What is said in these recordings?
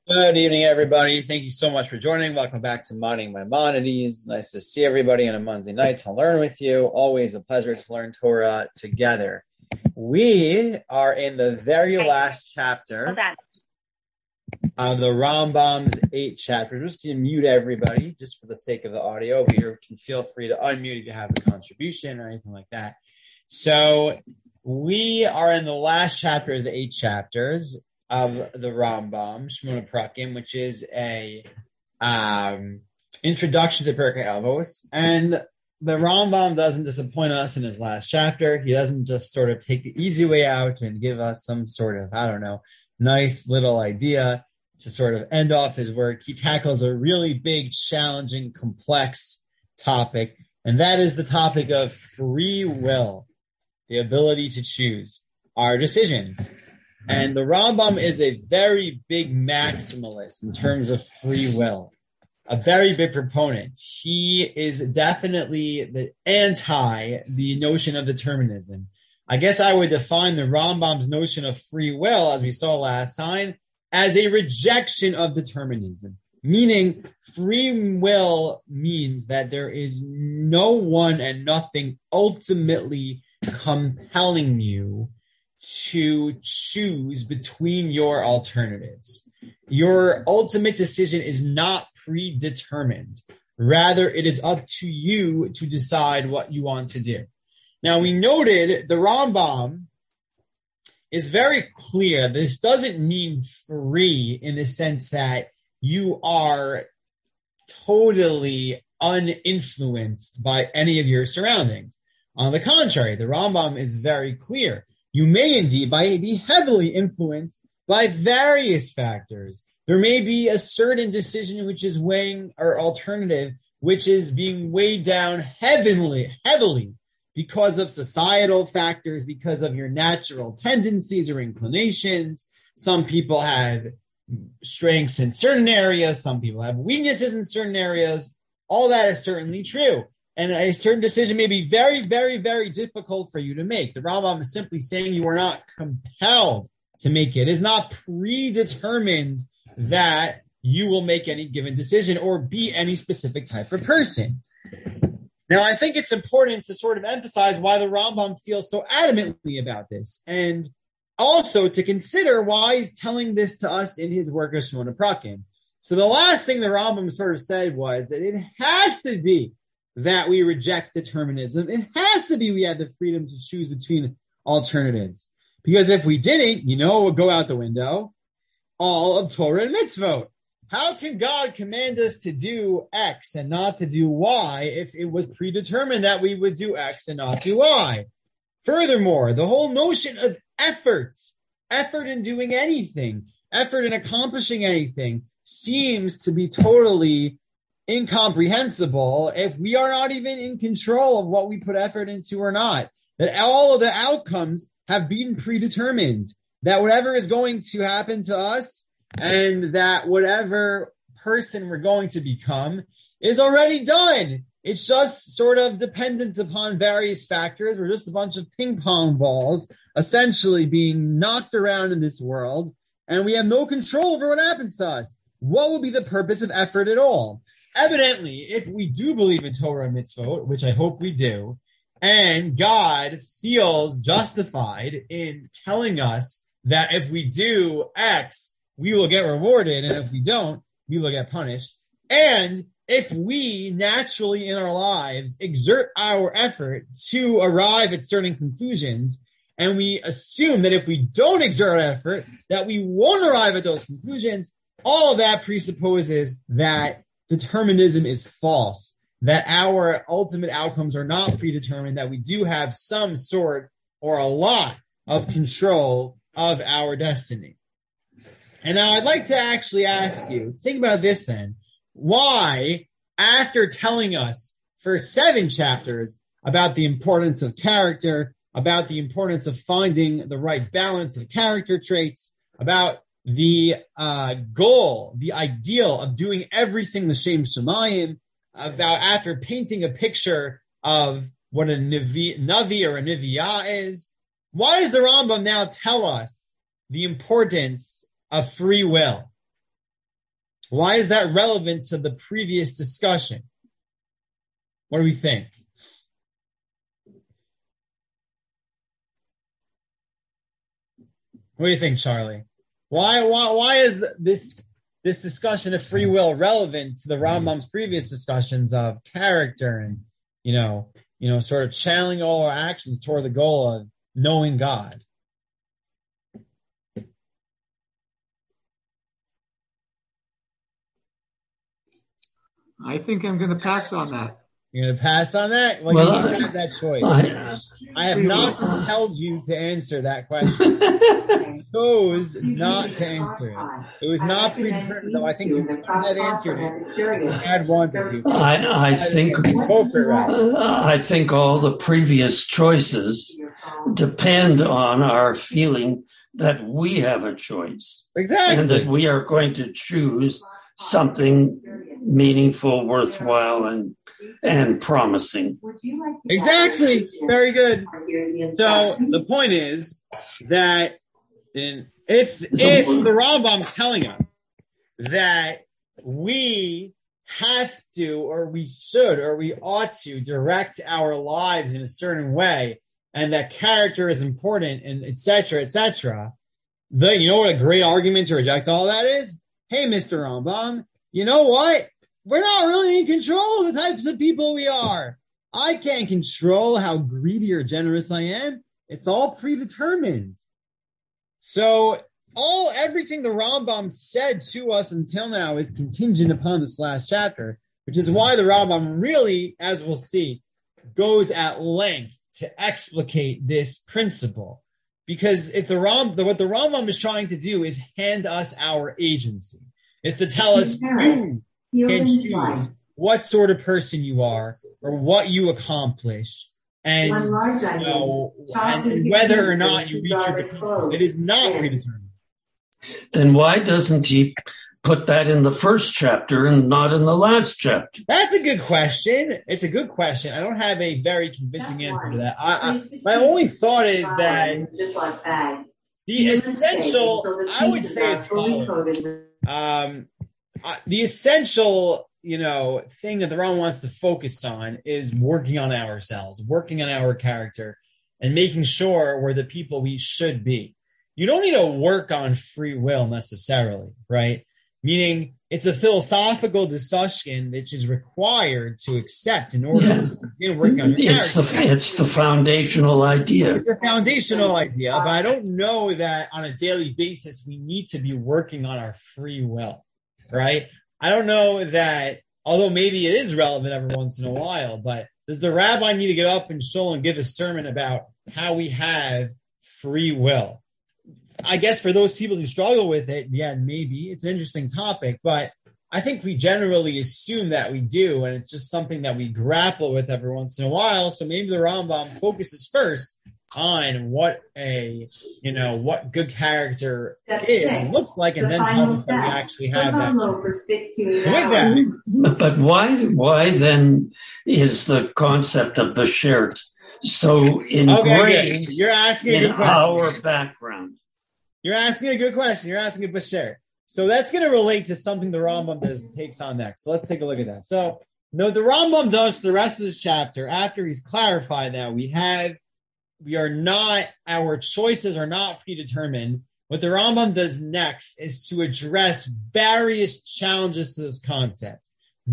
Good evening, everybody. Thank you so much for joining. Welcome back to Modding Maimonides. Nice to see everybody on a Monday night to learn with you. Always a pleasure to learn Torah together. We are in the very last chapter of the Rambam's 8 chapters. I'm just going to mute everybody just for the sake of the audio, but you can feel free to unmute if you have a contribution or anything like that. So we are in the last chapter of the 8 chapters of the Rambam, Shmona Prakim, which is a introduction to Pirkei Avos. And the Rambam doesn't disappoint us in his last chapter. He doesn't just sort of take the easy way out and give us some sort of, nice little idea to sort of end off his work. He tackles a really big, challenging, complex topic, and that is the topic of free will, the ability to choose our decisions. And the Rambam is a very big maximalist in terms of free will, a very big proponent. He is definitely the the notion of determinism. I guess I would define the Rambam's notion of free will, as we saw last time, as a rejection of determinism. Meaning, free will means that there is no one and nothing ultimately compelling you to choose between your alternatives. Your ultimate decision is not predetermined. Rather, it is up to you to decide what you want to do. Now, we noted the Rambam is very clear. This doesn't mean free in the sense that you are totally uninfluenced by any of your surroundings. On the contrary, the Rambam is very clear. You may indeed be heavily influenced by various factors. There may be a certain decision which is weighing, or alternative, which is being weighed down heavily because of societal factors, because of your natural tendencies or inclinations. Some people have strengths in certain areas. Some people have weaknesses in certain areas. All that is certainly true. And a certain decision may be very, very, very difficult for you to make. The Rambam is simply saying you are not compelled to make it. It is not predetermined that you will make any given decision or be any specific type of person. Now, I think it's important to sort of emphasize why the Rambam feels so adamantly about this, and also to consider why he's telling this to us in his work of Shmona Prakim. So the last thing the Rambam sort of said was that it has to be that we reject determinism. It has to be we have the freedom to choose between alternatives. Because if we didn't, it would go out the window, all of Torah and mitzvot. How can God command us to do X and not to do Y if it was predetermined that we would do X and not do Y? Furthermore, the whole notion of effort in doing anything, effort in accomplishing anything, seems to be totally incomprehensible if we are not even in control of what we put effort into or not. That all of the outcomes have been predetermined. That whatever is going to happen to us and that whatever person we're going to become is already done. It's just sort of dependent upon various factors. We're just a bunch of ping pong balls essentially being knocked around in this world, and we have no control over what happens to us. What would be the purpose of effort at all? Evidently, if we do believe in Torah and mitzvot, which I hope we do, and God feels justified in telling us that if we do X, we will get rewarded, and if we don't, we will get punished. And if we naturally in our lives exert our effort to arrive at certain conclusions, and we assume that if we don't exert our effort, that we won't arrive at those conclusions, all of that presupposes that determinism is false, that our ultimate outcomes are not predetermined, that we do have some sort or a lot of control of our destiny. And now I'd like to actually ask you, think about this then. Why, after telling us for 7 chapters about the importance of character, about the importance of finding the right balance of character traits, about the goal, the ideal of doing everything l'shem shamayim, about after painting a picture of what a navi or a niviyah is, why does the Rambam now tell us the importance of free will? Why is that relevant to the previous discussion? What do we think? What do you think, Charlie? Why is this discussion of free will relevant to the Rambam's previous discussions of character and, sort of channeling all our actions toward the goal of knowing God? I think I'm going to pass on that. You're going to pass on that? Well, you have that choice. I have not compelled you to answer that question. I chose not to answer it. It was not predetermined, though I think you could have answered it if you had wanted to. I think all the previous choices depend on our feeling that we have a choice. Exactly. And that we are going to choose something meaningful, worthwhile, and promising. Exactly. Very good. So the point is that if the Rambam's telling us that we have to, or we should, or we ought to direct our lives in a certain way, and that character is important, and et cetera, you know what a great argument to reject all that is? Hey, Mr. Rambam, you know what? We're not really in control of the types of people we are. I can't control how greedy or generous I am. It's all predetermined. So everything the Rambam said to us until now is contingent upon this last chapter, which is why the Rambam really, as we'll see, goes at length to explicate this principle. Because what the Rambam is trying to do is hand us our agency. It's to tell us you can choose what sort of person you are or what you accomplish, and and whether or not you reach your potential. It is not predetermined. Then why doesn't he put that in the first chapter and not in the last chapter? That's a good question. It's a good question. I don't have a very convincing answer to that. My only thought is that the essential, I would say, as follows. The essential, thing that the Rambam wants to focus on is working on ourselves, working on our character, and making sure we're the people we should be. You don't need to work on free will necessarily, right? Meaning it's a philosophical discussion which is required to accept in order to begin working on your character. It's the foundational idea. It's the foundational idea, but I don't know that on a daily basis we need to be working on our free will. Right? I don't know that, although maybe it is relevant every once in a while, but does the rabbi need to get up in shul and give a sermon about how we have free will? I guess for those people who struggle with it, maybe. It's an interesting topic, but I think we generally assume that we do, and it's just something that we grapple with every once in a while. So maybe the Rambam focuses first on what good character looks like, and then tells us that we actually have that. But why then is the concept of Beshert so ingrained in our background? You're asking a good question. You're asking a Beshert. So that's going to relate to something the Rambam takes on next. So let's take a look at that. So the Rambam does the rest of this chapter after he's clarified that our choices are not predetermined. What the Rambam does next is to address various challenges to this concept.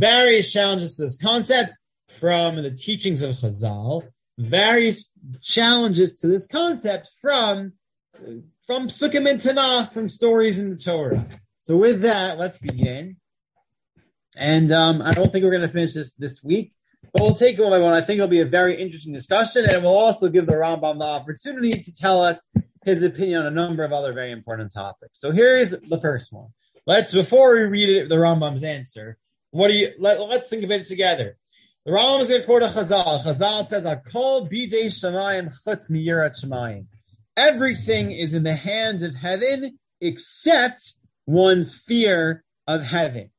From the teachings of Chazal, various challenges to this concept from Sukkim and Tanakh, from stories in the Torah. So with that, let's begin. And I don't think we're going to finish this week. But we'll take it one by one. I think it'll be a very interesting discussion, and it will also give the Rambam the opportunity to tell us his opinion on a number of other very important topics. So here's the first one. Before we read it, the Rambam's answer, let's think of it together. The Rambam is going to quote a Chazal. Chazal says, "Hakol bidei shamayim chutz miyirat shamayim." Everything is in the hands of heaven except one's fear of heaven.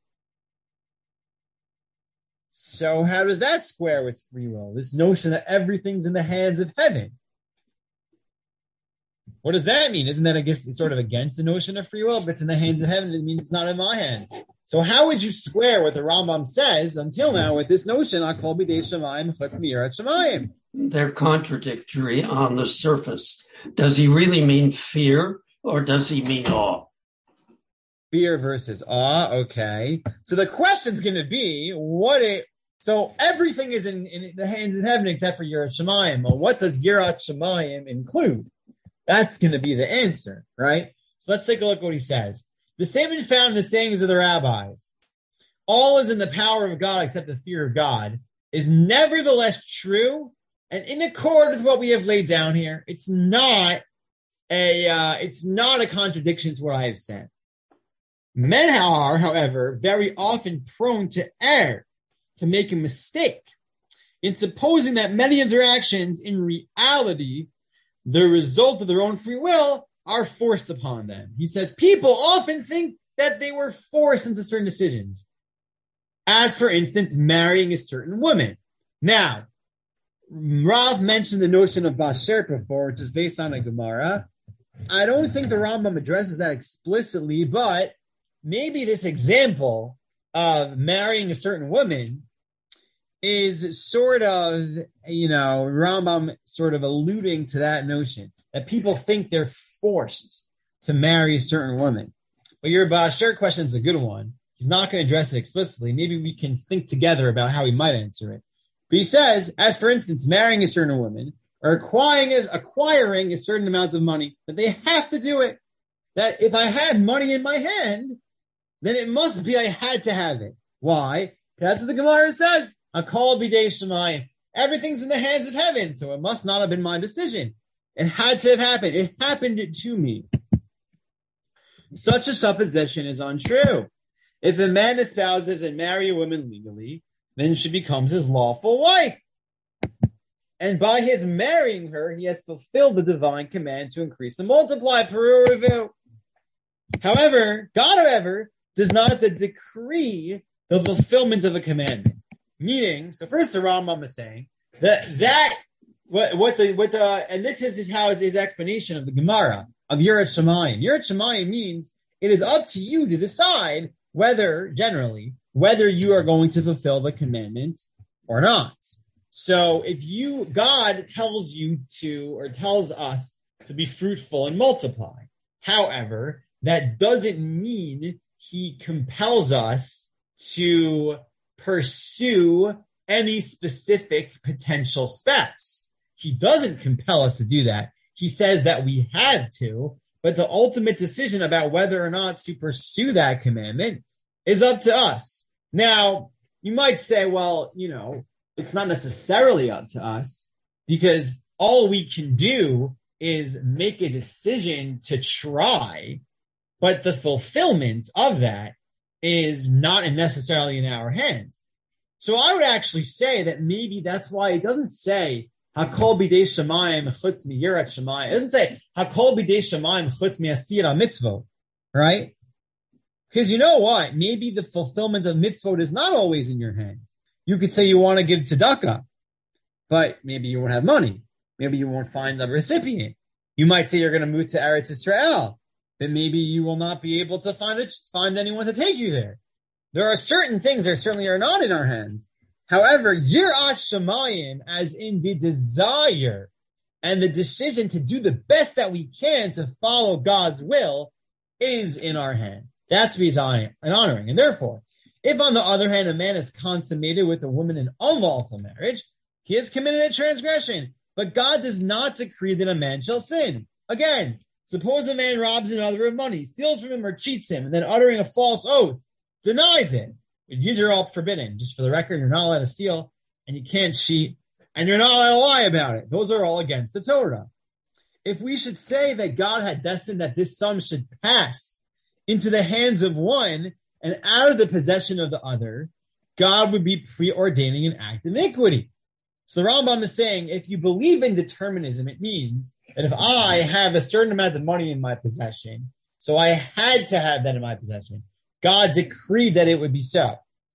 So how does that square with free will? This notion that everything's in the hands of heaven. What does that mean? Isn't that, I guess, sort of against the notion of free will? If it's in the hands of heaven, it means it's not in my hands. So how would you square what the Rambam says until now with this notion, Hakol b'dei Shamayim chutz miyirat Shamayim? They're contradictory on the surface. Does he really mean fear or does he mean awe? Fear versus awe, okay. So the question's going to be, so everything is in the hands of heaven except for Yirat Shamayim. Well, what does Yirat Shamayim include? That's going to be the answer, right? So let's take a look at what he says. The statement found in the sayings of the rabbis, all is in the power of God except the fear of God, is nevertheless true and in accord with what we have laid down here. It's not a contradiction to what I have said. Men are, however, very often prone to err, to make a mistake in supposing that many of their actions in reality, the result of their own free will, are forced upon them. He says people often think that they were forced into certain decisions. As for instance, marrying a certain woman. Now, Rav mentioned the notion of Basher before, which is based on a Gemara. I don't think the Rambam addresses that explicitly, but maybe this example of marrying a certain woman is sort of, Rambam sort of alluding to that notion, that people think they're forced to marry a certain woman. But your Basher question is a good one. He's not going to address it explicitly. Maybe we can think together about how he might answer it. But he says, as for instance, marrying a certain woman or acquiring a certain amount of money, that they have to do it. That if I had money in my hand, then it must be I had to have it. Why? That's what the Gemara says. Hakol b'dei Shamayim. Everything's in the hands of heaven, so it must not have been my decision. It had to have happened. It happened to me. Such a supposition is untrue. If a man espouses and marries a woman legally, then she becomes his lawful wife. And by his marrying her, he has fulfilled the divine command to increase and multiply. Peru review. However, God, does not decree the fulfillment of a commandment. Meaning, so first the Rambam is saying and this is how his explanation of the Gemara of Yirat Shamayim. Yirat Shamayim means it is up to you to decide whether you are going to fulfill the commandment or not. So if God tells you to, or tells us to be fruitful and multiply, however, that doesn't mean he compels us to pursue any specific potential spouse. He doesn't compel us to do that. He says that we have to, but the ultimate decision about whether or not to pursue that commandment is up to us. Now, you might say, well, it's not necessarily up to us because all we can do is make a decision to try, but the fulfillment of that is not necessarily in our hands. So I would actually say that maybe that's why it doesn't say Hakol b'dei Shamayim chutz miyirat Shamayim. It doesn't say Hakol b'dei Shamayim chutz mi'asira mitzvot, right? Because you know what? Maybe the fulfillment of mitzvot is not always in your hands. You could say you want to give tzedakah, but maybe you won't have money. Maybe you won't find a recipient. You might say you're going to move to Eretz Israel, but maybe you will not be able to find anyone to take you there. There are certain things that certainly are not in our hands. However, Yirat Shamayim, as in the desire and the decision to do the best that we can to follow God's will, is in our hand. That's what he's honoring. And therefore, if on the other hand, a man is consummated with a woman in unlawful marriage, he has committed a transgression. But God does not decree that a man shall sin. Again, suppose a man robs another of money, steals from him or cheats him, and then uttering a false oath, denies it. These are all forbidden. Just for the record, you're not allowed to steal, and you can't cheat, and you're not allowed to lie about it. Those are all against the Torah. If we should say that God had destined that this son should pass into the hands of one and out of the possession of the other, God would be preordaining an act of iniquity. So the Rambam is saying, if you believe in determinism, it means that if I have a certain amount of money in my possession, so I had to have that in my possession, God decreed that it would be so.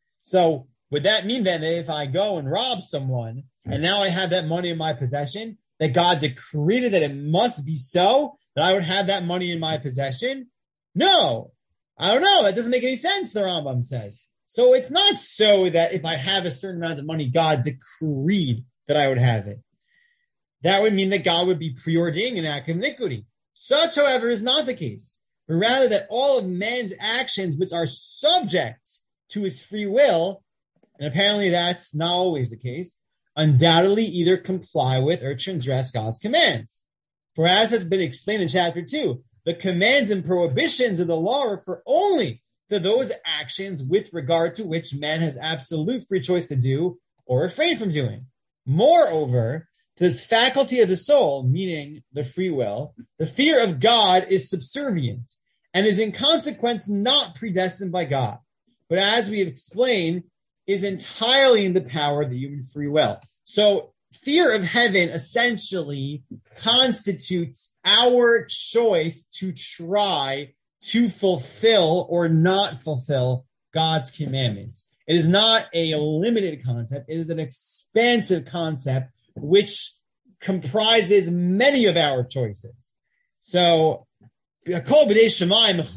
So would that mean then that if I go and rob someone, and now I have that money in my possession, that God decreed that it must be so, that I would have that money in my possession? No. I don't know. That doesn't make any sense, the Rambam says. So it's not so that if I have a certain amount of money, God decreed that I would have it. That would mean that God would be preordaining an act of iniquity. Such, however, is not the case, but rather that all of man's actions which are subject to his free will, and apparently that's not always the case, undoubtedly either comply with or transgress God's commands. For as has been explained in chapter 2, the commands and prohibitions of the law refer only to those actions with regard to which man has absolute free choice to do or refrain from doing. Moreover, this faculty of the soul, meaning the free will, the fear of God is subservient and is in consequence not predestined by God, but as we have explained, is entirely in the power of the human free will. So fear of heaven essentially constitutes our choice to try to fulfill or not fulfill God's commandments. It is not a limited concept. It is an expansive concept which comprises many of our choices. So, everything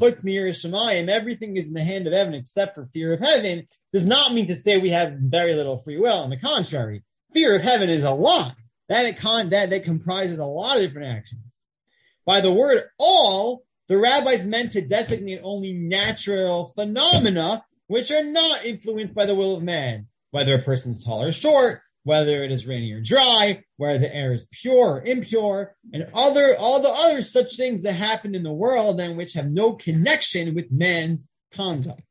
is in the hand of heaven except for fear of heaven does not mean to say we have very little free will. On the contrary, fear of heaven is a lot. That comprises a lot of different actions. By the word all, the rabbis meant to designate only natural phenomena which are not influenced by the will of man, whether a person's tall or short, whether it is rainy or dry, whether the air is pure or impure, and all the other such things that happen in the world and which have no connection with man's conduct.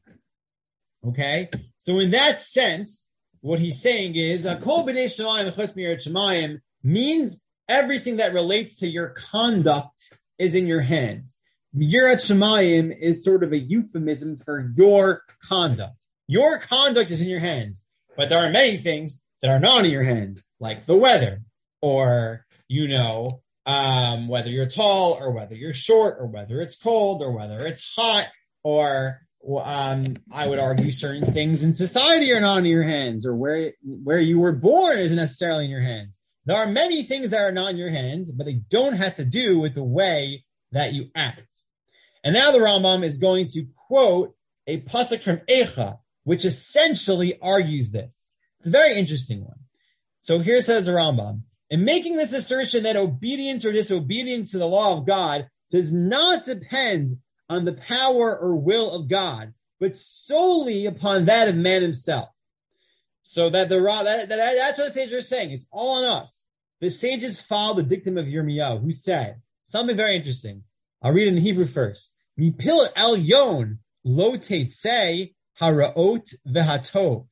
Okay? So in that sense, what he's saying is, Kol b'nei Shemayim v'chutz mi'yirat Shemayim means everything that relates to your conduct is in your hands. Yirat Shemayim is sort of a euphemism for your conduct. Your conduct is in your hands, but there are many things that are not in your hands, like the weather, or, whether you're tall, or whether you're short, or whether it's cold, or whether it's hot, or I would argue certain things in society are not in your hands, or where you were born isn't necessarily in your hands. There are many things that are not in your hands, but they don't have to do with the way that you act. And now the Rambam is going to quote a pasuk from Eicha, which essentially argues this. It's a very interesting one. So here says the Rambam, in making this assertion that obedience or disobedience to the law of God does not depend on the power or will of God, but solely upon that of man himself. So that's what the sages are saying. It's all on us. The sages follow the dictum of Yirmiyahu, who said something very interesting. I'll read it in Hebrew first. Mipil elyon lo teitzei haraot v'hatov.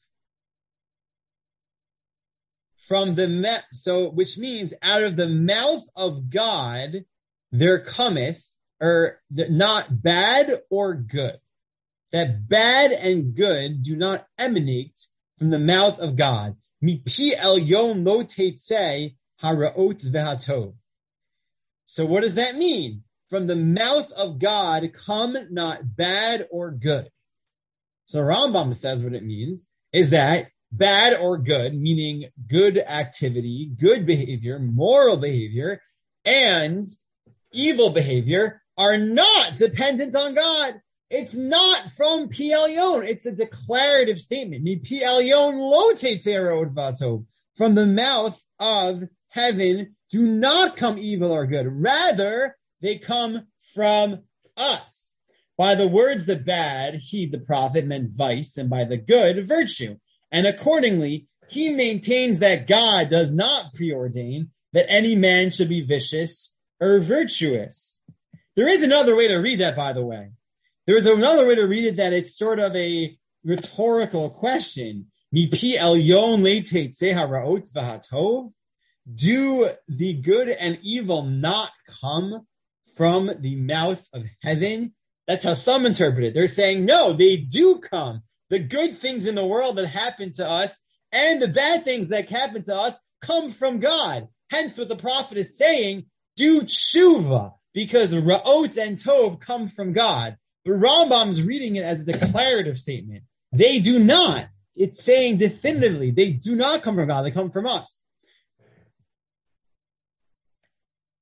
Which means out of the mouth of God there cometh, or not bad or good. That bad and good do not emanate from the mouth of God. Mipi elyon lo teitzei haraot v'hatov. So what does that mean? From the mouth of God come not bad or good. So Rambam says what it means is that bad or good, meaning good activity, good behavior, moral behavior, and evil behavior are not dependent on God. It's not from Pi Elyon. It's a declarative statement. Pi Elyon lo teitzei haraot v'hatov. From the mouth of heaven do not come evil or good. Rather, they come from us. By the words the bad, he, the prophet, meant vice, and by the good, virtue. And accordingly, he maintains that God does not preordain that any man should be vicious or virtuous. There is another way to read that, by the way. There is another way to read it that it's sort of a rhetorical question. Mipi elyon le teitzei haraot v'hatov. Do the good and evil not come from the mouth of heaven? That's how some interpret it. They're saying, no, they do come. The good things in the world that happen to us and the bad things that happen to us come from God. Hence what the prophet is saying, do tshuva, because ra'ot and tov come from God. But Rambam's reading it as a declarative statement. They do not. It's saying definitively, they do not come from God, they come from us.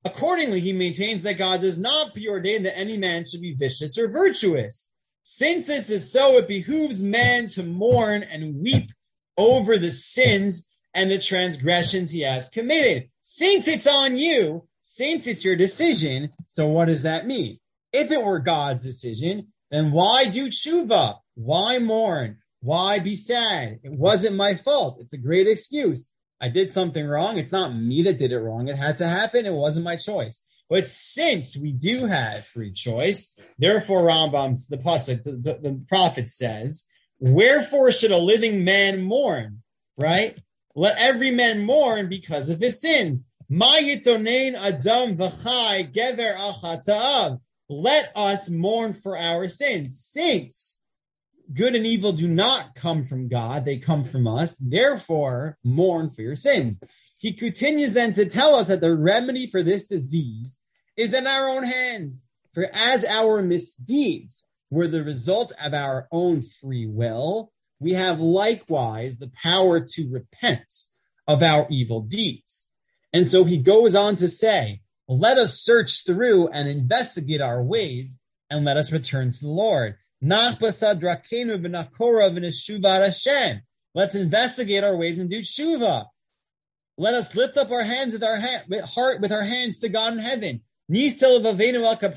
Accordingly, he maintains that God does not preordain that any man should be vicious or virtuous. Since this is so, it behooves man to mourn and weep over the sins and the transgressions he has committed. Since it's on you, since it's your decision, so what does that mean? If it were God's decision, then why do tshuva? Why mourn? Why be sad? It wasn't my fault. It's a great excuse. I did something wrong. It's not me that did it wrong. It had to happen. It wasn't my choice. But since we do have free choice, therefore Rambam, the pasuk, the prophet says, wherefore should a living man mourn? Right? Let every man mourn because of his sins. Ma yitonein adam v'chai gever al chata'av. Let us mourn for our sins. Since good and evil do not come from God, they come from us. Therefore, mourn for your sins. He continues then to tell us that the remedy for this disease is in our own hands. For as our misdeeds were the result of our own free will, we have likewise the power to repent of our evil deeds. And so he goes on to say, let us search through and investigate our ways, and let us return to the Lord. Let's investigate our ways and do tshuva. Let us lift up our hands with our hands to God in heaven. So the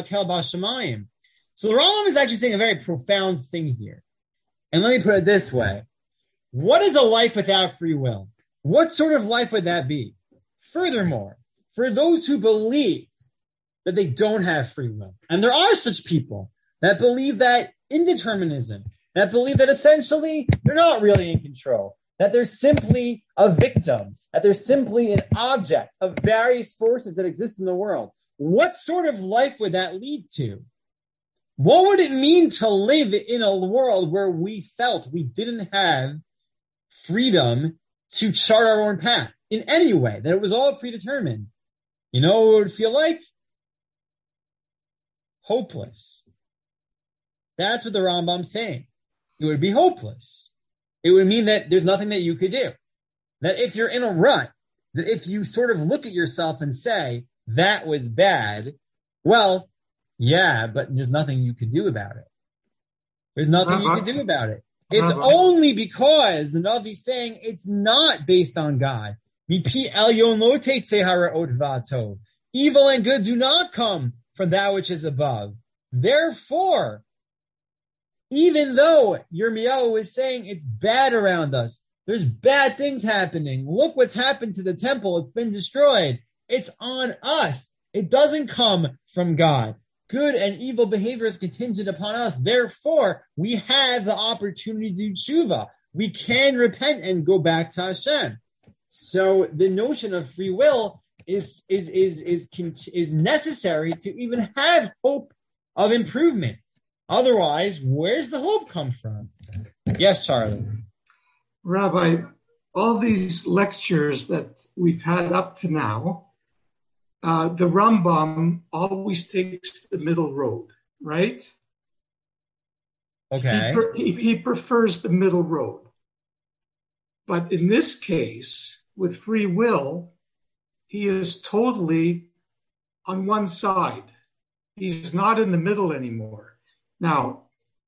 Rambam is actually saying a very profound thing here. And let me put it this way. What is a life without free will? What sort of life would that be? Furthermore, for those who believe that they don't have free will, and there are such people that believe that indeterminism, that believe that essentially they're not really in control, that they're simply a victim, that they're simply an object of various forces that exist in the world. What sort of life would that lead to? What would it mean to live in a world where we felt we didn't have freedom to chart our own path in any way, that it was all predetermined? You know what it would feel like? Hopeless. That's what the Rambam's saying. It would be hopeless. It would mean that there's nothing that you could do. That if you're in a rut, that if you sort of look at yourself and say, that was bad, well, yeah, but there's nothing you could do about it. There's nothing you could do about it. It's only because the Navi's saying it's not based on God. Evil and good do not come from that which is above. Therefore, even though Yirmiyahu is saying it's bad around us, there's bad things happening. Look what's happened to the temple. It's been destroyed. It's on us. It doesn't come from God. Good and evil behavior is contingent upon us. Therefore, we have the opportunity to do tshuva. We can repent and go back to Hashem. So the notion of free will is necessary to even have hope of improvement. Otherwise, where's the hope come from? Yes, Charlie. Rabbi, all these lectures that we've had up to now, the Rambam always takes the middle road, right? Okay. He prefers the middle road. But in this case, with free will, he is totally on one side. He's not in the middle anymore. Now,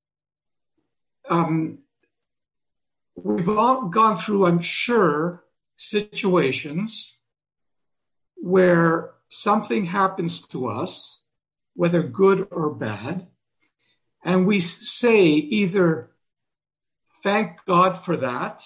we've all gone through, I'm sure, situations where something happens to us, whether good or bad, and we say either thank God for that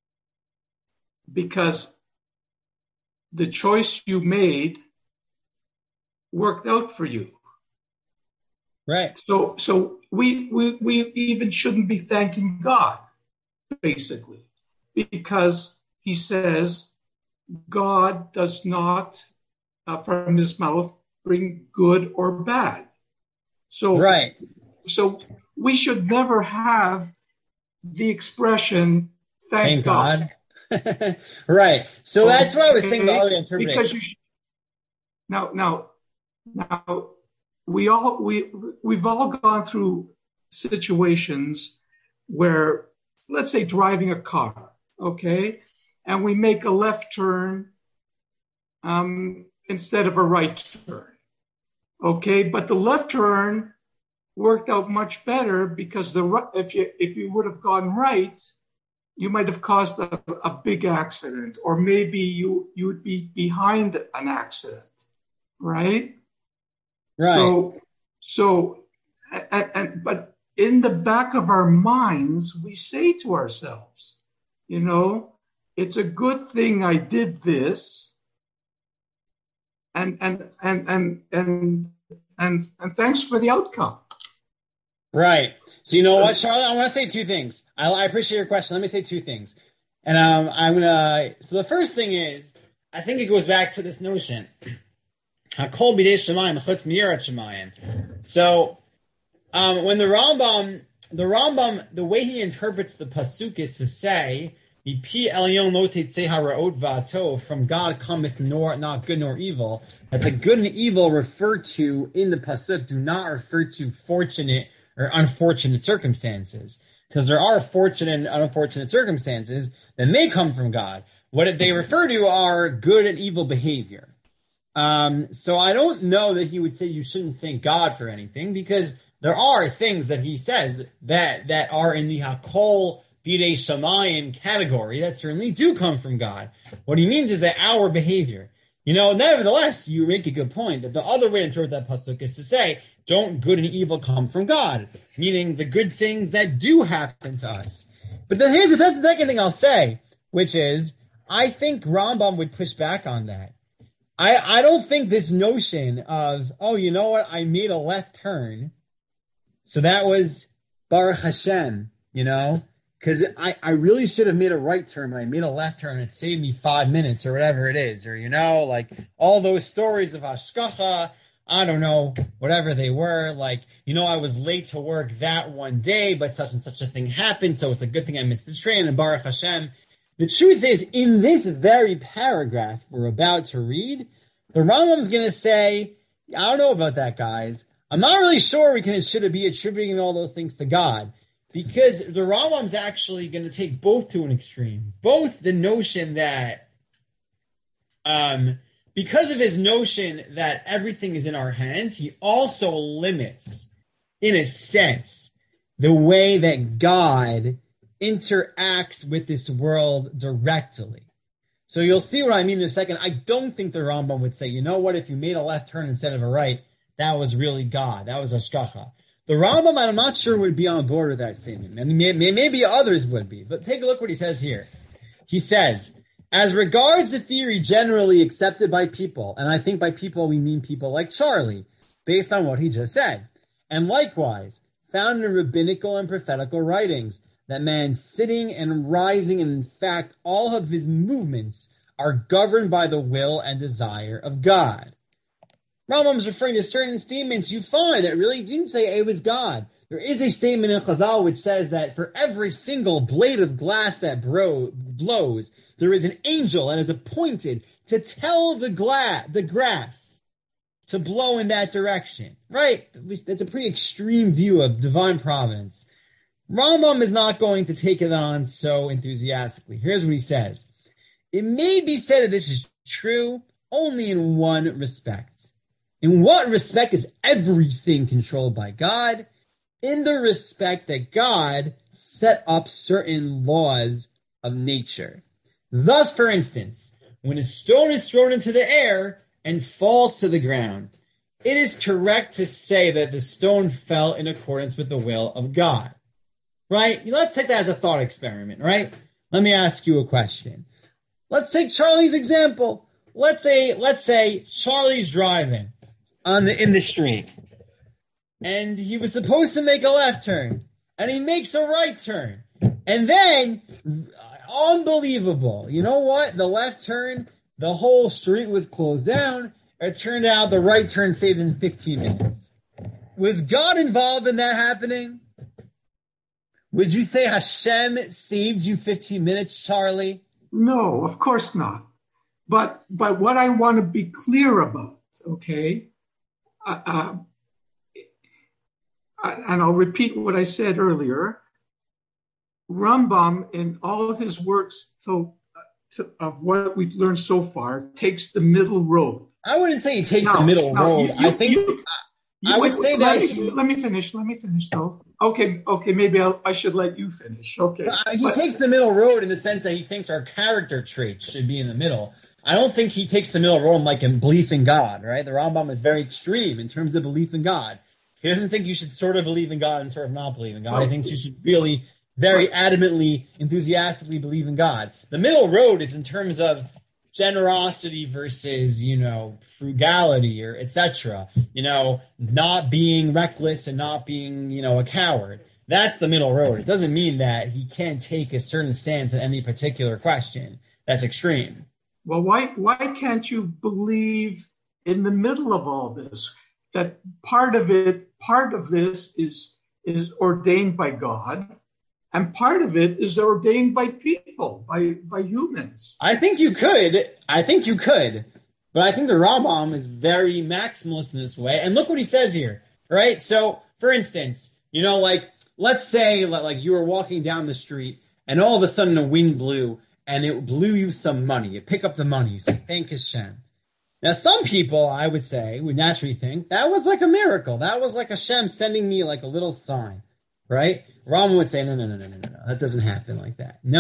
because the choice you made worked out for you. Right. So we even shouldn't be thanking God, basically, because he says God does not, from his mouth, bring good or bad. So, right. So we should never have the expression thank God. Right. So that's what I was saying about interpretation. Because now we've all gone through situations where, let's say, driving a car, okay, and we make a left turn, instead of a right turn. Okay, but the left turn worked out much better because if you would have gone right, you might have caused a big accident, or maybe you would be behind an accident, right? Right. But in the back of our minds, we say to ourselves, it's a good thing I did this, and thanks for the outcome. Right. So you know what, Charlotte? I want to say two things. I appreciate your question. Let me say two things. And I'm going to... So the first thing is, I think it goes back to this notion. So when the Rambam, the way he interprets the pasuk is to say, from God cometh not good nor evil, that the good and evil referred to in the pasuk do not refer to fortunate or unfortunate circumstances, because there are fortunate and unfortunate circumstances that may come from God. What they refer to are good and evil behavior. So I don't know that he would say you shouldn't thank God for anything, because there are things that he says that are in the Hakol Bidei Shamayim category that certainly do come from God. What he means is that our behavior. Nevertheless, you make a good point that the other way to interpret that pasuk is to say, don't good and evil come from God, meaning the good things that do happen to us. But that's the second thing I'll say, which is, I think Rambam would push back on that. I don't think this notion of, you know what, I made a left turn, so that was Baruch Hashem, because I really should have made a right turn, but I made a left turn and it saved me 5 minutes or whatever it is, or, like all those stories of Hashkacha, I don't know, whatever they were, I was late to work that one day, but such and such a thing happened, so it's a good thing I missed the train, and Baruch Hashem. The truth is, in this very paragraph we're about to read, the Rambam's going to say, I don't know about that, guys. I'm not really sure should be attributing all those things to God, because the Rambam's actually going to take both to an extreme. Both the notion that, because of his notion that everything is in our hands, he also limits, in a sense, the way that God interacts with this world directly. So you'll see what I mean in a second. I don't think the Rambam would say, you know what, if you made a left turn instead of a right, that was really God. That was Hashkacha. The Rambam, I'm not sure, would be on board with that statement. And maybe others would be. But take a look what he says here. He says, as regards the theory generally accepted by people, and I think by people we mean people like Charlie, based on what he just said, and likewise, found in rabbinical and prophetical writings, that man sitting and rising, and in fact all of his movements are governed by the will and desire of God. Rambam is referring to certain statements you find that really didn't say it was God. There is a statement in Chazal which says that for every single blade of glass that blows, there is an angel that is appointed to tell the grass to blow in that direction. Right? That's a pretty extreme view of divine providence. Rambam is not going to take it on so enthusiastically. Here's what he says. It may be said that this is true only in one respect. In what respect is everything controlled by God? In the respect that God set up certain laws of nature. Thus, for instance, when a stone is thrown into the air and falls to the ground, it is correct to say that the stone fell in accordance with the will of God. Right? Let's take that as a thought experiment, right? Let me ask you a question. Let's take Charlie's example. Let's say Charlie's driving in the street, and he was supposed to make a left turn, and he makes a right turn, and then, unbelievable, you know what? The left turn, the whole street was closed down. It turned out the right turn saved in 15 minutes. Was God involved in that happening? Would you say Hashem saved you 15 minutes, Charlie? No, of course not. But what I want to be clear about, okay, and I'll repeat what I said earlier, Rambam, in all of his works of what we've learned so far, takes the middle road. I wouldn't say he takes the middle road. I would say that let me finish though. Okay, maybe I should let you finish. Okay. He takes the middle road in the sense that he thinks our character traits should be in the middle. I don't think he takes the middle road like in belief in God, right? The Rambam is very extreme in terms of belief in God. He doesn't think you should sort of believe in God and sort of not believe in God. He thinks you should really very adamantly, enthusiastically believe in God. The middle road is in terms of generosity versus, frugality or etc. Not being reckless and not being, a coward. That's the middle road. It doesn't mean that he can't take a certain stance on any particular question. That's extreme. Well, why can't you believe in the middle of all this? That part of this is ordained by God, and part of it is ordained by people, by humans. I think you could. But I think the Rambam is very maximalist in this way. And look what he says here, right? So, for instance, let's say you were walking down the street and all of a sudden a wind blew and it blew you some money. You pick up the money. You say, thank Hashem. Now, some people, I would say, would naturally think that was like a miracle. That was like Hashem sending me like a little sign, right? Rambam would say, no. That doesn't happen like that. No.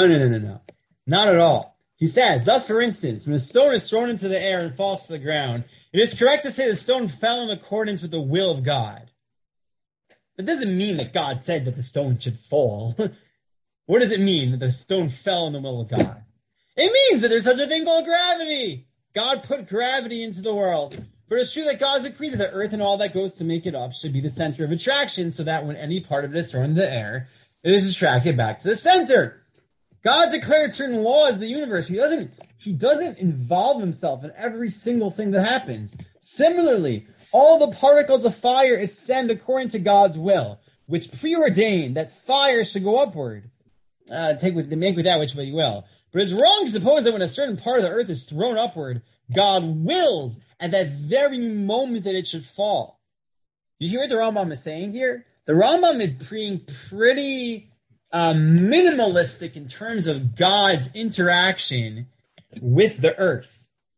Not at all. He says, thus, for instance, when a stone is thrown into the air and falls to the ground, it is correct to say the stone fell in accordance with the will of God. That doesn't mean that God said that the stone should fall. What does it mean that the stone fell in the will of God? It means that there's such a thing called gravity. God put gravity into the world. But it's true that God's decreed that the earth and all that goes to make it up should be the center of attraction so that when any part of it is thrown into the air, it is attracted back to the center. God declared certain laws of the universe. He doesn't involve himself in every single thing that happens. Similarly, all the particles of fire ascend according to God's will, which preordained that fire should go upward. Make with that which way you will. But it's wrong to suppose that when a certain part of the earth is thrown upward, God wills at that very moment that it should fall. You hear what the Rambam is saying here? The Rambam is being pretty minimalistic in terms of God's interaction with the earth.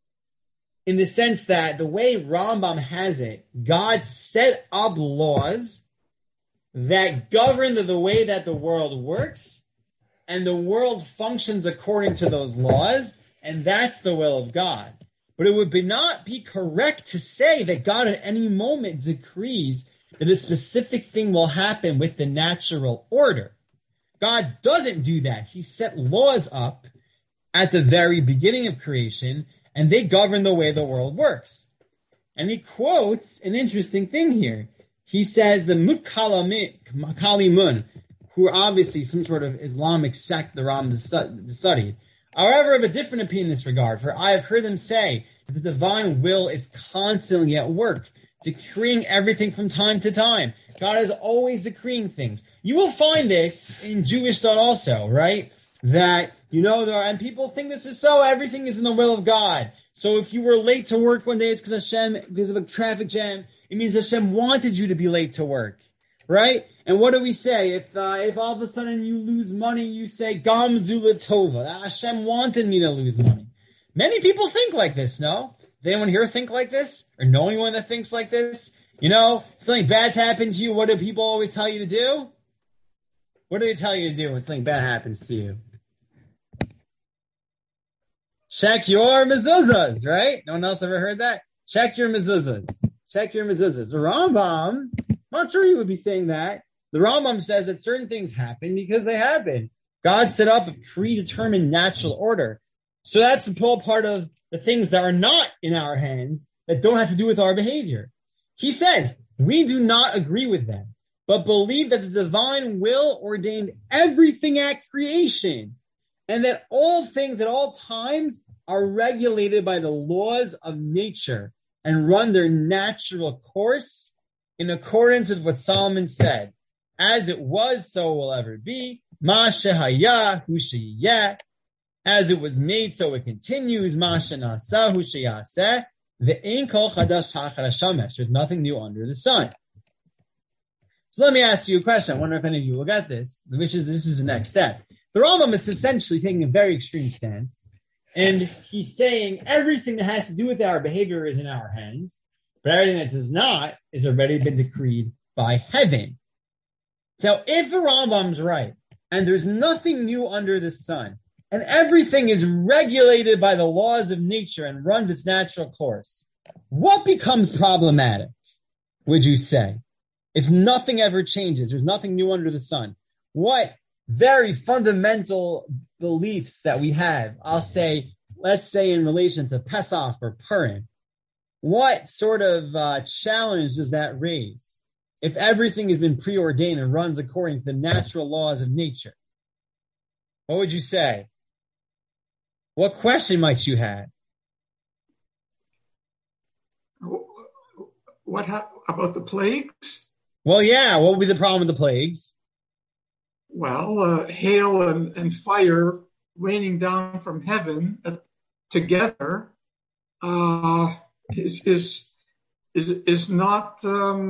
In the sense that the way Rambam has it, God set up laws that govern the way that the world works, and the world functions according to those laws, and that's the will of God. But it would not be correct to say that God at any moment decrees that a specific thing will happen with the natural order. God doesn't do that. He set laws up at the very beginning of creation, and they govern the way the world works. And he quotes an interesting thing here. He says the Mukalimun, who are obviously some sort of Islamic sect the Rambam studied, however, of a different opinion in this regard, for I have heard them say that the divine will is constantly at work, decreeing everything from time to time. God is always decreeing things. You will find this in Jewish thought also, right? That, and people think this is so, everything is in the will of God. So if you were late to work one day, it's because of a traffic jam. It means Hashem wanted you to be late to work, right? And what do we say? If all of a sudden you lose money, you say, Gam Zula Tova. Hashem wanted me to lose money. Many people think like this, no? Does anyone here think like this? Or know anyone that thinks like this? Something bad's happened to you, what do people always tell you to do? What do they tell you to do when something bad happens to you? Check your mezuzahs, right? No one else ever heard that? Check your mezuzahs. Check your mezuzahs. The Rambam, I'm not sure he would be saying that. The Rambam says that certain things happen because they happen. God set up a predetermined natural order. So that's the whole part of the things that are not in our hands that don't have to do with our behavior. He says, we do not agree with them, but believe that the divine will ordained everything at creation, and that all things at all times are regulated by the laws of nature and run their natural course in accordance with what Solomon said. As it was, so it will ever be. Ma shehaya hu sheyeh. As it was made, so it continues. Ma shenasa hu sheyaseh. Ve'ein kol chadash tachar hashamesh. There's nothing new under the sun. So let me ask you a question. I wonder if any of you will get this, this is the next step. The Rambam is essentially taking a very extreme stance And he's saying everything that has to do with our behavior is in our hands, but everything that does not is already been decreed by heaven. So if the Rambam's right, and there's nothing new under the sun, and everything is regulated by the laws of nature and runs its natural course, what becomes problematic, would you say? If nothing ever changes, there's nothing new under the sun, what very fundamental beliefs that we have, let's say in relation to Pesach or Purim, what sort of challenge does that raise? If everything has been preordained and runs according to the natural laws of nature, what would you say? What question might you have? What about the plagues? Well, yeah, what would be the problem with the plagues? Well, hail and fire raining down from heaven together is not.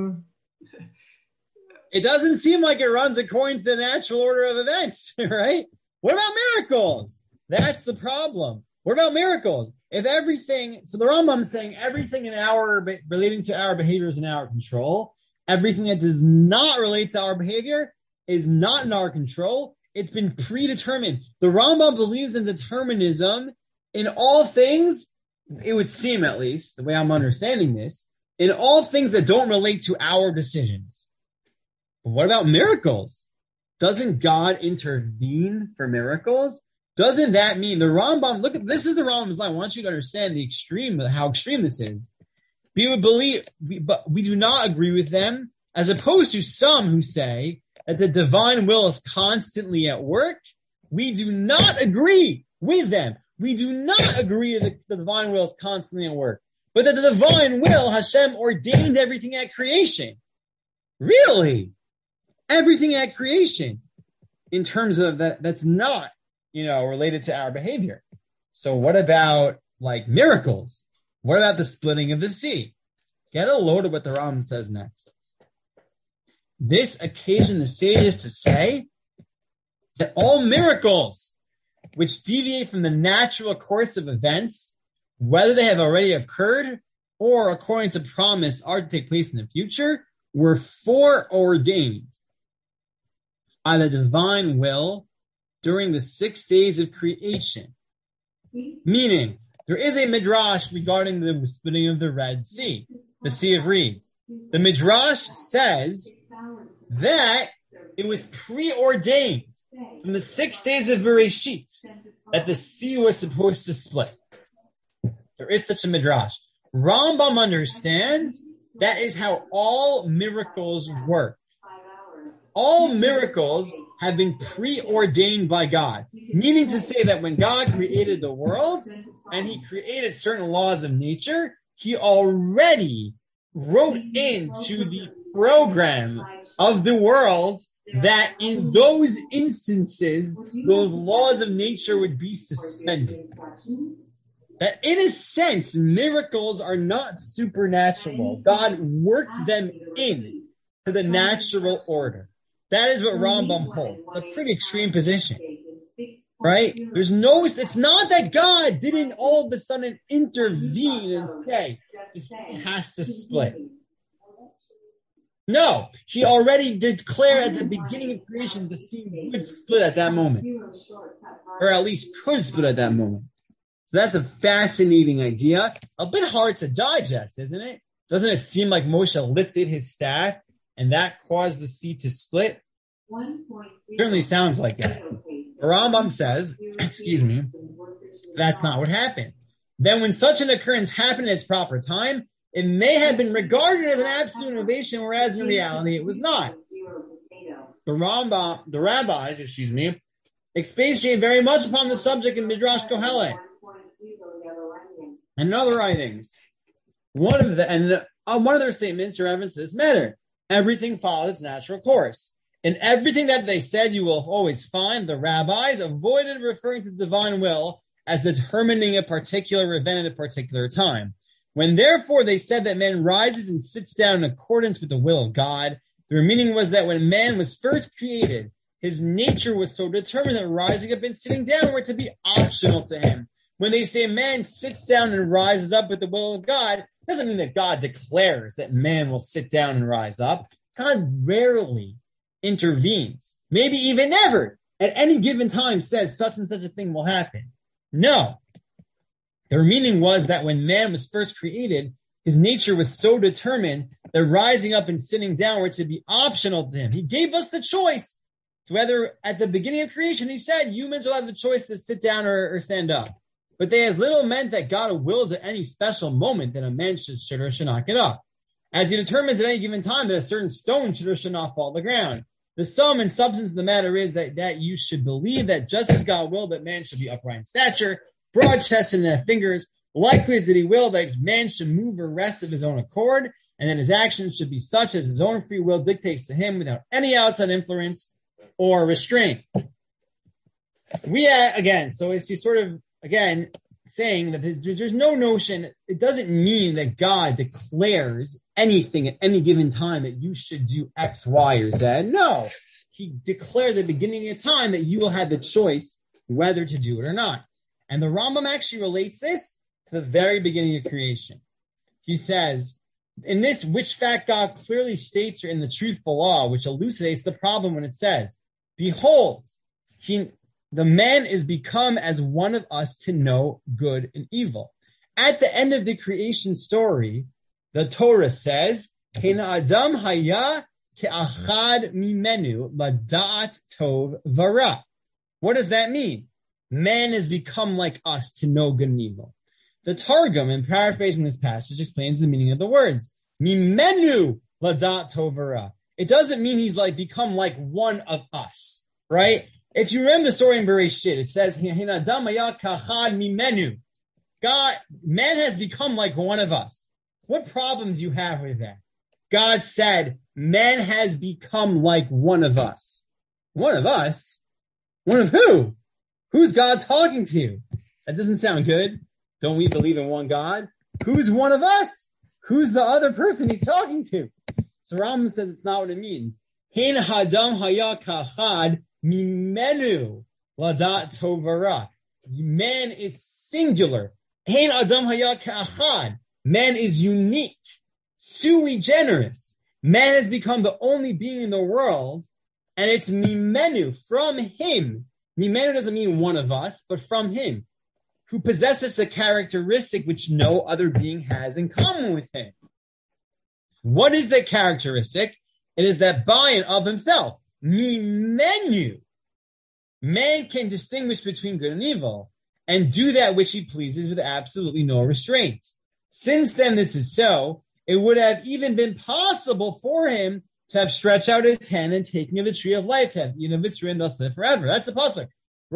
It doesn't seem like it runs according to the natural order of events, right? What about miracles? That's the problem. What about miracles? If everything, so the Rambam is saying everything relating to our behavior is in our control. Everything that does not relate to our behavior is not in our control. It's been predetermined. The Rambam believes in determinism in all things, it would seem at least, the way I'm understanding this, in all things that don't relate to our decisions. But what about miracles? Doesn't God intervene for miracles? Doesn't that mean the Rambam, this is the Rambam's line. I want you to understand how extreme this is. But we do not agree with them, as opposed to some who say that the divine will is constantly at work. We do not agree with them. We do not agree that the divine will is constantly at work, but that the divine will, Hashem ordained everything at creation. Really? Everything at creation in terms of that's not, related to our behavior. So what about like miracles? What about the splitting of the sea? Get a load of what the Rambam says next. This occasioned the sages to say that all miracles which deviate from the natural course of events, whether they have already occurred or according to promise are to take place in the future, were foreordained by the divine will during the 6 days of creation. Meaning, there is a midrash regarding the splitting of the Red Sea, the Sea of Reeds. The midrash says that it was preordained from the 6 days of Bereshit that the sea was supposed to split. There is such a midrash. Rambam understands that is how all miracles work. All miracles have been preordained by God, meaning to say that when God created the world and he created certain laws of nature, he already wrote into the program of the world that in those instances, those laws of nature would be suspended. That in a sense, miracles are not supernatural. God worked them in to the natural order. That is what Rambam holds. It's a pretty extreme position, right? It's not that God didn't all of a sudden intervene and say, the sea has to split. No, he already declared at the beginning of creation the sea would split at that moment. Or at least could split at that moment. So that's a fascinating idea. A bit hard to digest, isn't it? Doesn't it seem like Moshe lifted his staff and that caused the sea to split? Certainly sounds like that. Rambam says, that's not what happened. Then when such an occurrence happened at its proper time, it may have been regarded as an absolute innovation, whereas in reality it was not. The rabbis, expatiate very much upon the subject in Midrash Kohelet and other writings. One of their statements or evidence to this matter: everything follows its natural course. In everything that they said, you will always find the rabbis avoided referring to the divine will as determining a particular event at a particular time. When therefore they said that man rises and sits down in accordance with the will of God, their meaning was that when man was first created, his nature was so determined that rising up and sitting down were to be optional to him. When they say man sits down and rises up with the will of God, doesn't mean that God declares that man will sit down and rise up. God rarely intervenes, maybe even never, at any given time says such and such a thing will happen. No. Their meaning was that when man was first created, his nature was so determined that rising up and sitting down were to be optional to him. He gave us the choice to whether at the beginning of creation, he said humans will have the choice to sit down or stand up. But they as little meant that God wills at any special moment that a man should or should not get up. As he determines at any given time that a certain stone should or should not fall to the ground. The sum and substance of the matter is that you should believe that just as God willed that man should be upright in stature, broad-chested and have fingers, likewise did he will that man should move or rest of his own accord, and that his actions should be such as his own free will dictates to him without any outside influence or restraint. So it's just sort of, again, saying that there's no notion, it doesn't mean that God declares anything at any given time that you should do X, Y, or Z. No, he declared at the beginning of time that you will have the choice whether to do it or not. And the Rambam actually relates this to the very beginning of creation. He says, in this, which fact God clearly states in the truthful law, which elucidates the problem when it says, behold, the man is become as one of us to know good and evil. At the end of the creation story, the Torah says, Hena Adam haya ke'achad mimenu lada'at tov vara. What does that mean? Man has become like us to know good and evil. The Targum, in paraphrasing this passage, explains the meaning of the words. Mimenu lada'at tov vara. It doesn't mean he's become like one of us, right? If you remember the story in Bereshit, it says, God, man has become like one of us. What problems you have with that? God said, man has become like one of us. One of us? One of who? Who's God talking to? That doesn't sound good. Don't we believe in one God? Who's one of us? Who's the other person he's talking to? So Rambam says it's not what it means. Hin hadam haya kachad mimenu ladat tovara. Man is singular. Hein adam haya ka'achad. Man is unique, sui generis. Man has become the only being in the world, and it's mimenu, from him. Mimenu doesn't mean one of us, but from him, who possesses a characteristic which no other being has in common with him. What is that characteristic? It is that by and of himself, mimenu, man can distinguish between good and evil and do that which he pleases with absolutely no restraint. Since then this is so, it would have even been possible for him to have stretched out his hand and taken of the tree of life, to have eaten of its tree and thus live forever. That's the pasuk.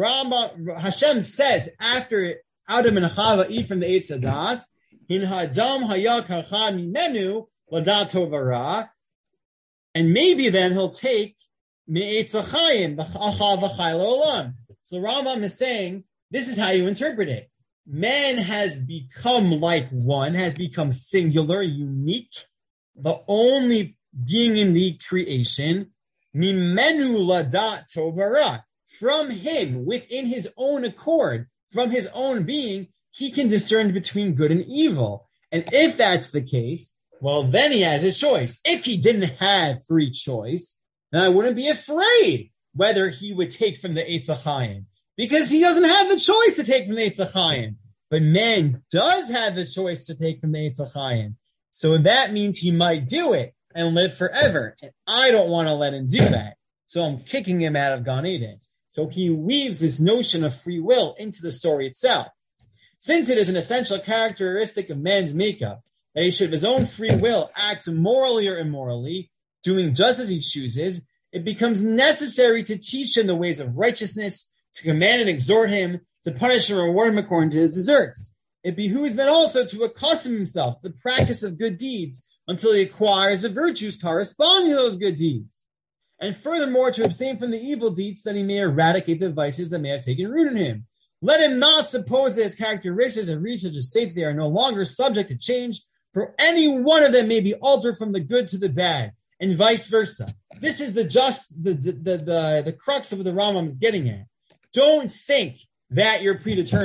Hashem says after Adam and Chava eat from the Eitz Hadas, in hadam haya kachad mimenu ladat tovara, and maybe then he'll take me'etz hachayim v'chachav v'chai le'olam. So Rambam is saying, this is how you interpret it. Man has become like one, has become singular, unique, the only being in the creation. Mimenu ladat tovara. From him, within his own accord, from his own being, he can discern between good and evil. And if that's the case, well, then he has a choice. If he didn't have free choice, then I wouldn't be afraid whether he would take from the Eitz HaChaim, because he doesn't have the choice to take from the Eitz HaChaim. But man does have the choice to take from the Eitz HaChaim. So that means he might do it and live forever. And I don't want to let him do that. So I'm kicking him out of Gan Eden. So he weaves this notion of free will into the story itself. Since it is an essential characteristic of man's makeup that he should of his own free will act morally or immorally, doing just as he chooses, it becomes necessary to teach him the ways of righteousness, to command and exhort him, to punish and reward him according to his deserts. It behooves man also to accustom himself to the practice of good deeds until he acquires the virtues corresponding to those good deeds. And furthermore, to abstain from the evil deeds that he may eradicate the vices that may have taken root in him. Let him not suppose that his characteristics have reached such a state that they are no longer subject to change, for any one of them may be altered from the good to the bad, and vice versa. This is the crux of what the Rambam is getting at. Don't think that you're predetermined,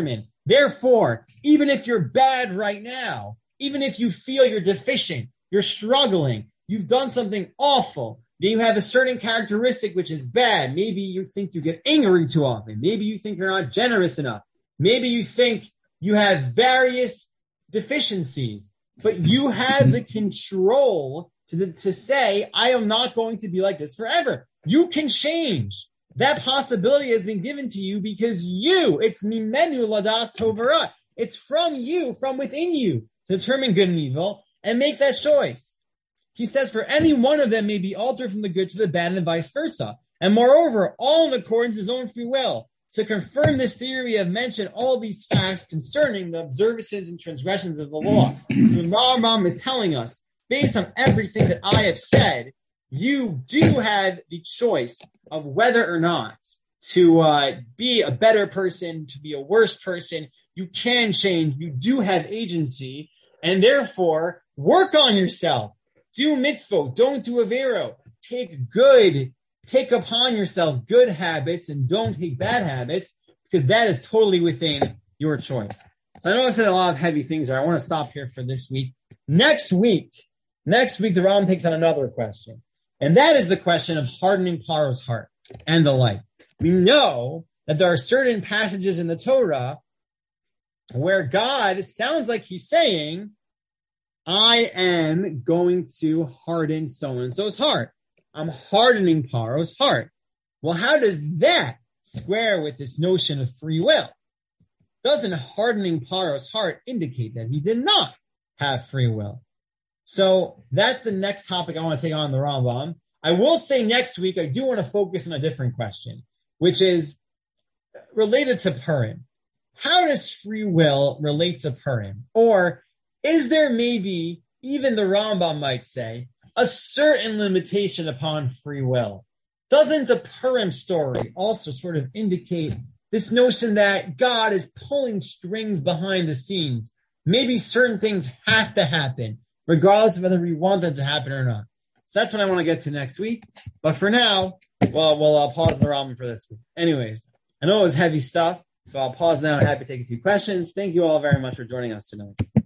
Therefore, even if you're bad right now, even if you feel you're deficient, you're struggling, you've done something awful, then you have a certain characteristic which is bad. Maybe you think you get angry too often. Maybe you think you're not generous enough. Maybe you think you have various deficiencies, but you have the control to say, I am not going to be like this forever. You can change. That possibility has been given to you because it's mimenu ladas tovara. It's from you, from within you, to determine good and evil and make that choice. He says, for any one of them may be altered from the good to the bad and vice versa. And moreover, all in accordance with his own free will. To confirm this theory, I've mentioned all these facts concerning the observances and transgressions of the law. The Rambam is telling us, based on everything that I have said, you do have the choice of whether or not to be a better person, to be a worse person. You can change. You do have agency. And therefore, work on yourself. Do mitzvot. Don't do avero. Take upon yourself good habits and don't take bad habits, because that is totally within your choice. So I know I said a lot of heavy things there. I want to stop here for this week. Next week, the Rambam takes on another question. And that is the question of hardening Paro's heart and the like. We know that there are certain passages in the Torah where God sounds like he's saying, I am going to harden so-and-so's heart. I'm hardening Paro's heart. Well, how does that square with this notion of free will? Doesn't hardening Paro's heart indicate that he did not have free will? So that's the next topic I want to take on the Rambam. I will say next week, I do want to focus on a different question, which is related to Purim. How does free will relate to Purim? Or is there maybe, even the Rambam might say, a certain limitation upon free will? Doesn't the Purim story also sort of indicate this notion that God is pulling strings behind the scenes? Maybe certain things have to happen, regardless of whether we want them to happen or not. So that's what I want to get to next week. But for now, we'll pause the Rambam for this week. Anyways, I know it was heavy stuff, so I'll pause now and happy to take a few questions. Thank you all very much for joining us tonight.